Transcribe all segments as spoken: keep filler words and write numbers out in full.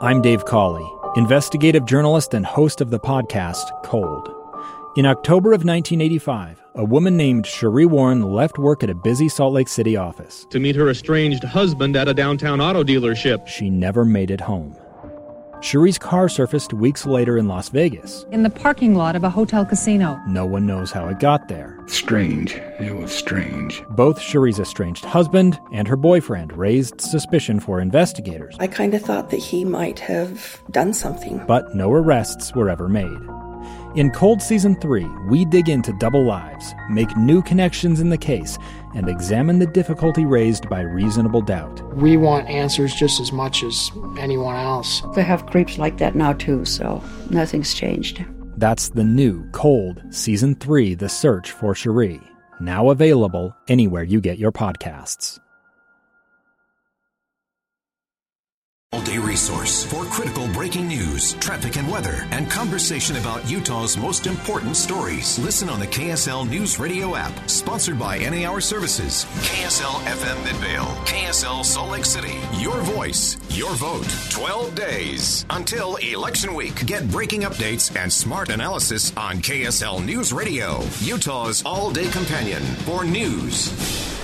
I'm Dave Cawley, investigative journalist and host of the podcast Cold. In October of nineteen eighty-five, a woman named Sheree Warren left work at a busy Salt Lake City office to meet her estranged husband at a downtown auto dealership. She never made it home. Sheree's car surfaced weeks later in Las Vegas. In the parking lot of a hotel casino. No one knows how it got there. Strange. It was strange. Both Sheree's estranged husband and her boyfriend raised suspicion for investigators. I kind of thought that he might have done something. But no arrests were ever made. In Cold Season three, we dig into double lives, make new connections in the case, and examine the difficulty raised by reasonable doubt. We want answers just as much as anyone else. They have creeps like that now too, so nothing's changed. That's the new Cold Season three, The Search for Sheree, now available anywhere you get your podcasts. All-day resource for critical breaking news, traffic and weather, and conversation about Utah's most important stories. Listen on the K S L News Radio app, sponsored by N A R Services, K S L F M Midvale, K S L Salt Lake City. Your voice, your vote. twelve days until election week. Get breaking updates and smart analysis on K S L News Radio, Utah's all-day companion for news.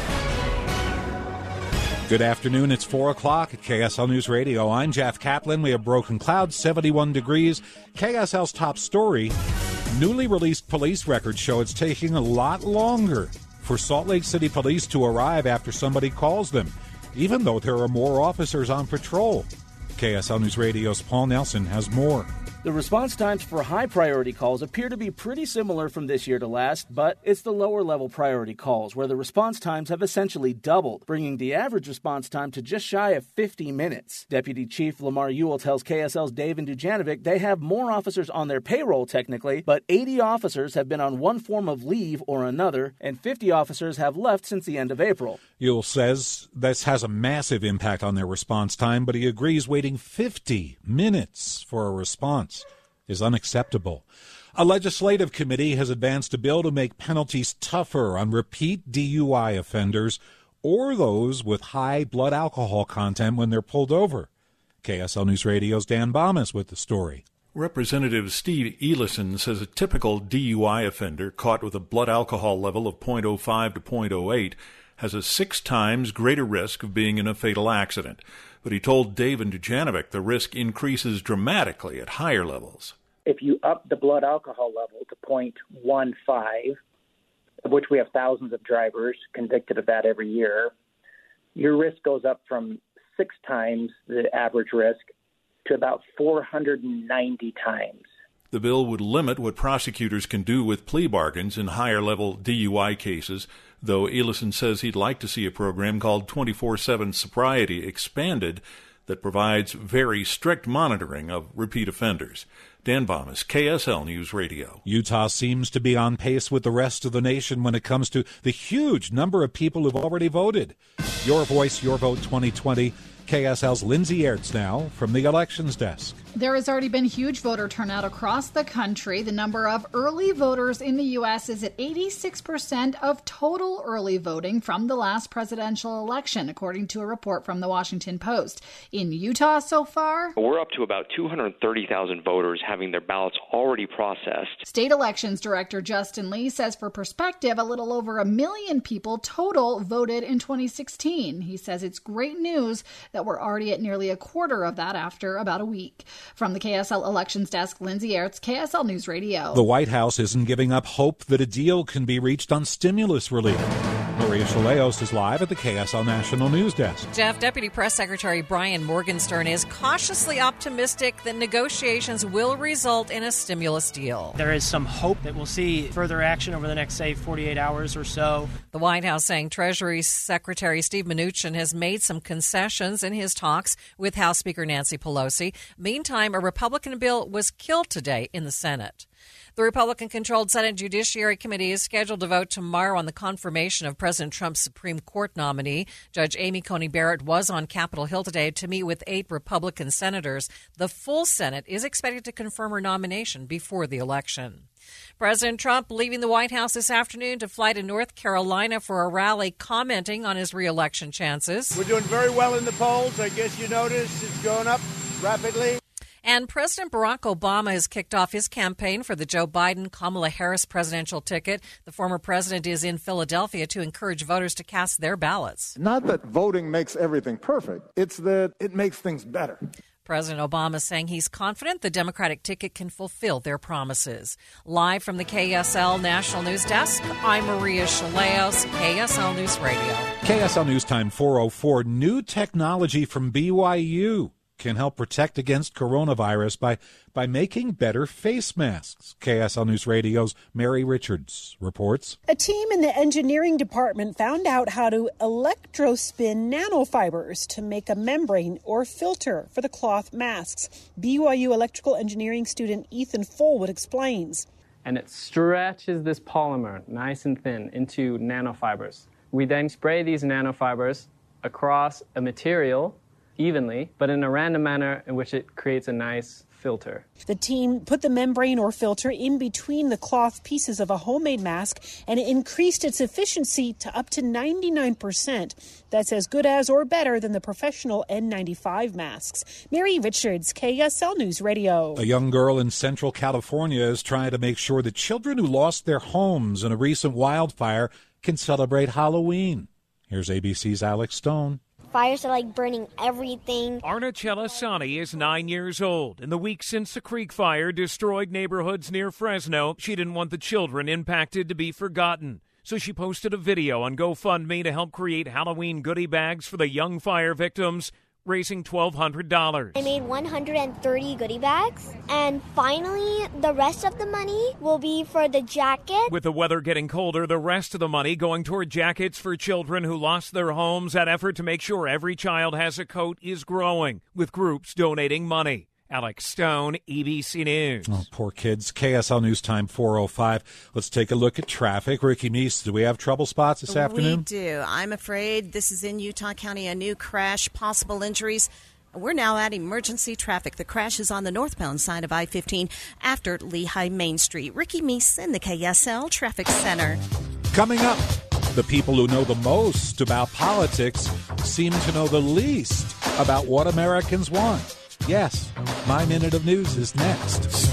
Good afternoon. It's four o'clock at K S L News Radio. I'm Jeff Kaplan. We have broken clouds, seventy-one degrees. K S L's top story, newly released police records show it's taking a lot longer for Salt Lake City police to arrive after somebody calls them, even though there are more officers on patrol. K S L News Radio's Paul Nelson has more. The response times for high-priority calls appear to be pretty similar from this year to last, but it's the lower-level priority calls where the response times have essentially doubled, bringing the average response time to just shy of fifty minutes. Deputy Chief Lamar Ewell tells K S L's David Dujanovic they have more officers on their payroll technically, but eighty officers have been on one form of leave or another, and fifty officers have left since the end of April. Ewell says this has a massive impact on their response time, but he agrees waiting fifty minutes for a response is unacceptable. A legislative committee has advanced a bill to make penalties tougher on repeat D U I offenders or those with high blood alcohol content when they're pulled over. K S L News Radio's Dan Bomas with the story. Representative Steve Elison says a typical D U I offender caught with a blood alcohol level of point oh five to point oh eight has a six times greater risk of being in a fatal accident. But he told Dave and Dujanovic the risk increases dramatically at higher levels. If you up the blood alcohol level to point one five, of which we have thousands of drivers convicted of that every year, your risk goes up from six times the average risk to about four hundred ninety times. The bill would limit what prosecutors can do with plea bargains in higher-level D U I cases, though Elison says he'd like to see a program called twenty-four seven Sobriety expanded that provides very strict monitoring of repeat offenders. Dan Bomas, K S L News Radio. Utah seems to be on pace with the rest of the nation when it comes to the huge number of people who've already voted. Your Voice, Your Vote twenty twenty. K S L's Lindsay Aerts now from the Elections Desk. There has already been huge voter turnout across the country. The number of early voters in the U S is at eighty-six percent of total early voting from the last presidential election, according to a report from the Washington Post. In Utah so far, we're up to about two hundred thirty thousand voters having their ballots already processed. State Elections Director Justin Lee says, for perspective, a little over a million people total voted in twenty sixteen. He says it's great news that we're already at nearly a quarter of that after about a week. From the K S L Elections Desk, Lindsay Aerts, K S L News Radio. The White House isn't giving up hope that a deal can be reached on stimulus relief. Maria Chaleos is live at the K S L National News Desk. Jeff, Deputy Press Secretary Brian Morgenstern is cautiously optimistic that negotiations will result in a stimulus deal. There is some hope that we'll see further action over the next, say, forty-eight hours or so. The White House saying Treasury Secretary Steve Mnuchin has made some concessions in his talks with House Speaker Nancy Pelosi. Meantime, a Republican bill was killed today in the Senate. The Republican-controlled Senate Judiciary Committee is scheduled to vote tomorrow on the confirmation of President Trump's Supreme Court nominee. Judge Amy Coney Barrett was on Capitol Hill today to meet with eight Republican senators. The full Senate is expected to confirm her nomination before the election. President Trump leaving the White House this afternoon to fly to North Carolina for a rally commenting on his re-election chances. We're doing very well in the polls. I guess you noticed it's going up rapidly. And President Barack Obama has kicked off his campaign for the Joe Biden-Kamala Harris presidential ticket. The former president is in Philadelphia to encourage voters to cast their ballots. Not that voting makes everything perfect. It's that it makes things better. President Obama saying he's confident the Democratic ticket can fulfill their promises. Live from the K S L National News Desk, I'm Maria Chaleos, K S L News Radio. K S L News Time four oh four. New technology from B Y U can help protect against coronavirus by, by making better face masks. K S L News Radio's Mary Richards reports. A team in the engineering department found out how to electrospin nanofibers to make a membrane or filter for the cloth masks. B Y U electrical engineering student Ethan Fullwood explains. And it stretches this polymer nice and thin into nanofibers. We then spray these nanofibers across a material evenly, but in a random manner in which it creates a nice filter. The team put the membrane or filter in between the cloth pieces of a homemade mask, and it increased its efficiency to up to ninety-nine percent. That's as good as or better than the professional N ninety-five masks. Mary Richards, K S L News Radio. A young girl in Central California is trying to make sure that children who lost their homes in a recent wildfire can celebrate Halloween. Here's A B C's Alex Stone. Fires are like burning everything. Arna Celasani is nine years old. In the week since the Creek Fire destroyed neighborhoods near Fresno, she didn't want the children impacted to be forgotten. So she posted a video on GoFundMe to help create Halloween goodie bags for the young fire victims, raising twelve hundred dollars. I made one hundred thirty goodie bags, and finally the rest of the money will be for the jacket. With the weather getting colder, the rest of the money going toward jackets for children who lost their homes. That effort to make sure every child has a coat is growing, with groups donating money. Alex Stone, A B C News. Oh, poor kids. K S L News Time four oh five. Let's take a look at traffic. Ricky Meese, do we have trouble spots this afternoon? We do. I'm afraid this is in Utah County, a new crash, possible injuries. We're now at emergency traffic. The crash is on the northbound side of I fifteen after Lehigh Main Street. Ricky Meese in the K S L Traffic Center. Coming up, the people who know the most about politics seem to know the least about what Americans want. Yes, my Minute of News is next.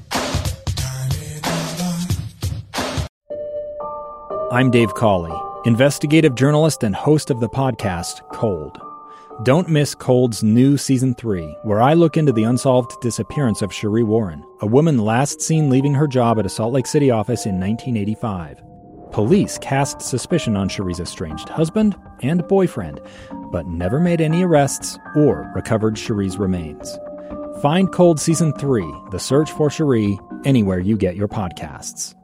I'm Dave Cawley, investigative journalist and host of the podcast Cold. Don't miss Cold's new Season three, where I look into the unsolved disappearance of Sheree Warren, a woman last seen leaving her job at a Salt Lake City office in nineteen eighty-five. Police cast suspicion on Sheree's estranged husband and boyfriend, but never made any arrests or recovered Sheree's remains. Find Cold Season three, The Search for Sheree, anywhere you get your podcasts.